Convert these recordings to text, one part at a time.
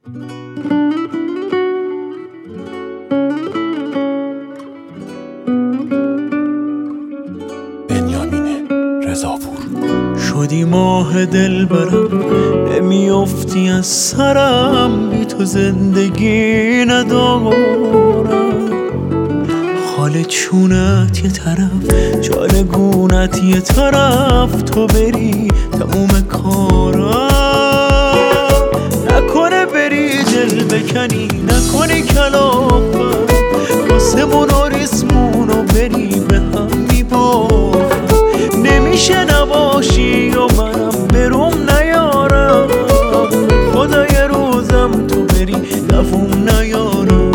شدی ماه دل برم، نمیافتی از سرم، بی تو زندگی ندارم. حال چونت یه طرف، چالگونت یه طرف، تو بری تموم کارم. نکنه بری دل بکنی، نکنی کلافم، آسمون و ریسمونو بری به هم میبافم. نمیشه نباشی و منم بروم نیارم، خدا یه روزم تو بری دووم نیارم.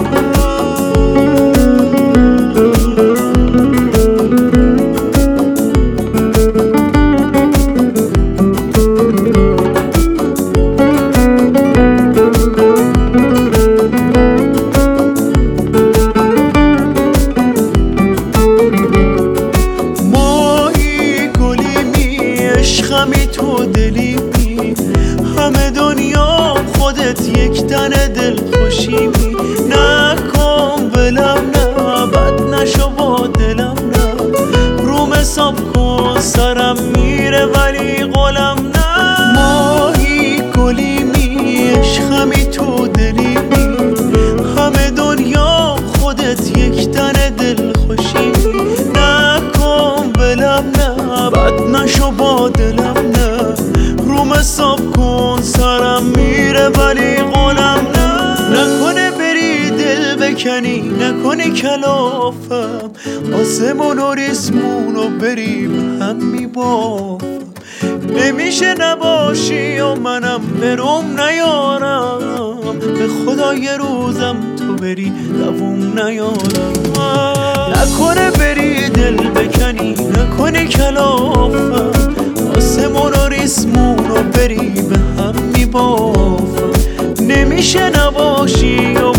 عشقمی تو دلیمی، همه دنیا خودت یک تنه دل خوشیمی. نکن ولم نه، بد نشو با دلم نه، روم حساب کن سرم میره ولی قولم نه. ماهی گلیمی، عشقمی تو دلیمی، همه دنیا خودت یک تنه دل خوشیمی. نکن ولم نه، بد نشو با دلم نه، روم حساب کن سرم میره ولی قولم نه. نکنه بری دل بکنی، نکنی کلافم، آسمون و ریسمونو بری به هم میبافم. نمیشه نباشی و منم بروم نیارم، به خدا یه روزم تو بری دووم نیارم. نکنه بری دل بکنی، نکنی کلافم، آسمون و ریسمونو بری به هم میبافم. نمیشه نباشی و